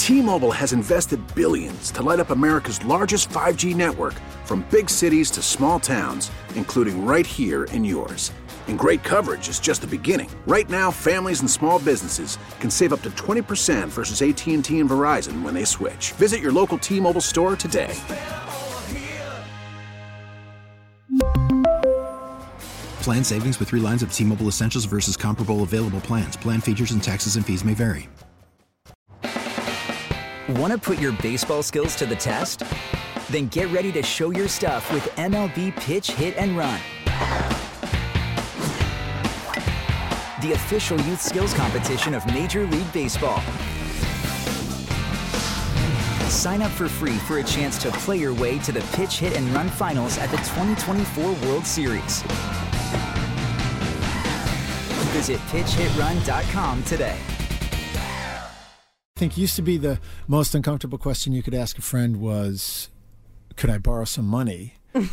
T-Mobile has invested billions to light up America's largest 5G network, from big cities to small towns, including right here in yours. And great coverage is just the beginning. Right now, families and small businesses can save up to 20% versus AT&T and Verizon when they switch. Visit your local T-Mobile store today. Plan savings with 3 lines of T-Mobile Essentials versus comparable available plans. Plan features and taxes and fees may vary. Want to put your baseball skills to the test? Then get ready to show your stuff with MLB Pitch, Hit, and Run. The official youth skills competition of Major League Baseball. Sign up for free for a chance to play your way to the Pitch, Hit, and Run finals at the 2024 World Series. Visit pitchhitrun.com today. I think used to be the most uncomfortable question you could ask a friend was, could I borrow some money?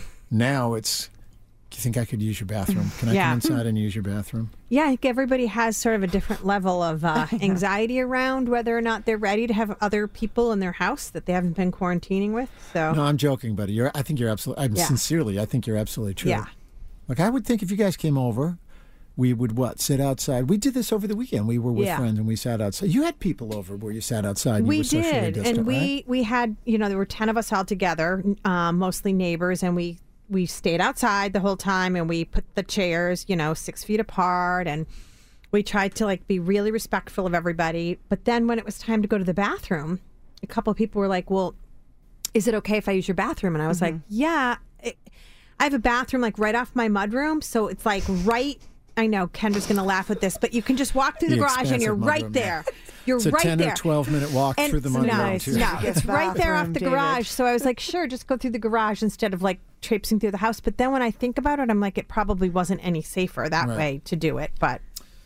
Now it's, do you think I could use your bathroom? Can I come inside and use your bathroom? Yeah, I think everybody has sort of a different level of anxiety around whether or not they're ready to have other people in their house that they haven't been quarantining with. So no, I'm joking, buddy. I think you're absolutely, sincerely, I think you're absolutely true. Yeah. Like, I would think if you guys came over, we would sit outside. We did this over the weekend. We were with friends and we sat outside. You had people over where you sat outside. We were socially did, distant, and right? we had, there were 10 of us all together, mostly neighbors, and we stayed outside the whole time, and we put the chairs, 6 feet apart, and we tried to be really respectful of everybody. But then when it was time to go to the bathroom, a couple of people were like, "Well, is it okay if I use your bathroom?" And I was like, "Yeah, I have a bathroom right off my mudroom, so it's right." I know Kendra's going to laugh at this, but you can just walk through the garage and you're right there. You're it's a right 10 there. or 12-minute walk through the mudroom. No, it's right there off the garage. So I was like, sure, just go through the garage instead of traipsing through the house. But then when I think about it, I'm like, it probably wasn't any safer that way to do it. But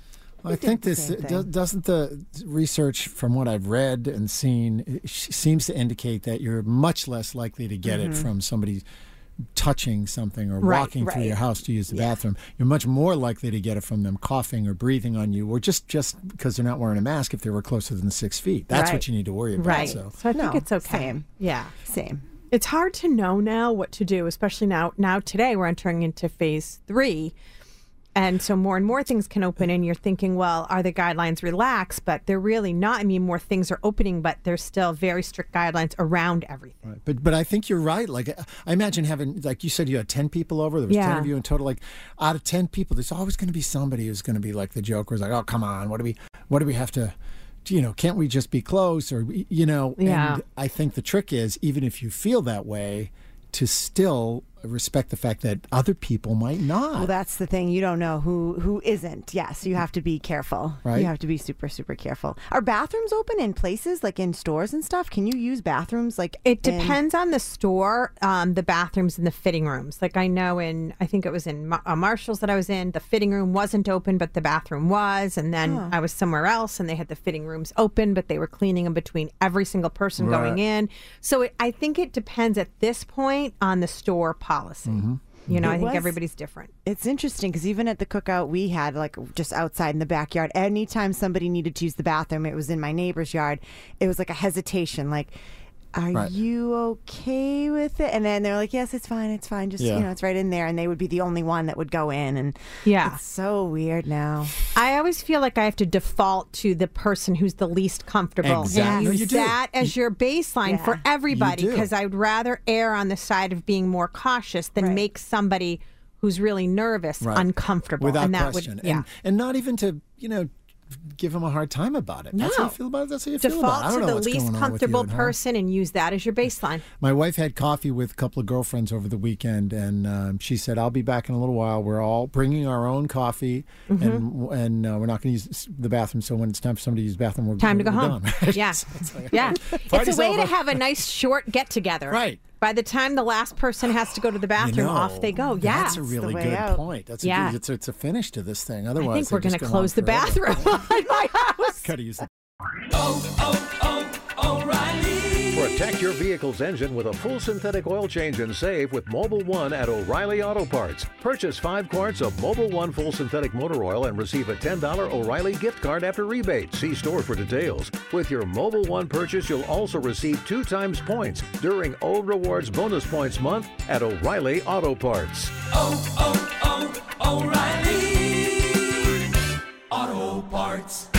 I think this doesn't the research, from what I've read and seen, seems to indicate that you're much less likely to get it from somebody touching something or walking through your house to use the bathroom. You're much more likely to get it from them coughing or breathing on you, or just because they're not wearing a mask if they were closer than 6 feet. That's what you need to worry about. Right. So I think it's okay. Same. Yeah. Same. It's hard to know now what to do, especially now today we're entering into phase 3. And so more and more things can open, and you're thinking, well, are the guidelines relaxed? But they're really not. I mean, more things are opening, but there's still very strict guidelines around everything. Right. But I think you're right. I imagine having, you said, you had 10 people over. There was 10 of you in total. Out of 10 people, there's always going to be somebody who's going to be like the joker. Who's like, oh, come on, what do we have to, can't we just be close? Or, and I think the trick is, even if you feel that way, to still respect the fact that other people might not. Well, that's the thing. You don't know who isn't. Yes, you have to be careful. Right? You have to be super, super careful. Are bathrooms open in places, in stores and stuff? Can you use bathrooms It depends on the store, the bathrooms and the fitting rooms. I know I think it was in Marshall's that I was in, the fitting room wasn't open, but the bathroom was. And then I was somewhere else and they had the fitting rooms open, but they were cleaning them between every single person going in. So I think it depends at this point on the store policy. I think everybody's different. It's interesting because even at the cookout we had, just outside in the backyard, anytime somebody needed to use the bathroom, it was in my neighbor's yard, it was a hesitation, are you okay with it? And then they're like, yes, it's fine. Just, it's right in there. And they would be the only one that would go in. And it's so weird now. I always feel like I have to default to the person who's the least comfortable. Exactly. And use that as your baseline for everybody, because I would rather err on the side of being more cautious than make somebody who's really nervous uncomfortable. Without and that question. Would, and not even to, give them a hard time about it. That's how you feel about it. That's how you feel about it. I don't know Default to the least comfortable person and use that as your baseline. My wife had coffee with a couple of girlfriends over the weekend, and she said, I'll be back in a little while. We're all bringing our own coffee, and we're not going to use the bathroom, so when it's time for somebody to use the bathroom, we're to go home. Done, right? Yeah. It's a way to have a nice short get-together. Right. By the time the last person has to go to the bathroom, off they go. Yeah, that's a really good point. That's it's a finish to this thing. Otherwise, I think we're going to close the bathroom in my house. Got to use the. O'Reilly. For a Protect your vehicle's engine with a full synthetic oil change and save with Mobil 1 at O'Reilly Auto Parts. Purchase 5 quarts of Mobil 1 full synthetic motor oil and receive a $10 O'Reilly gift card after rebate. See store for details. With your Mobil 1 purchase, you'll also receive 2 times points during O Rewards Bonus Points Month at O'Reilly Auto Parts. O'Reilly Auto Parts.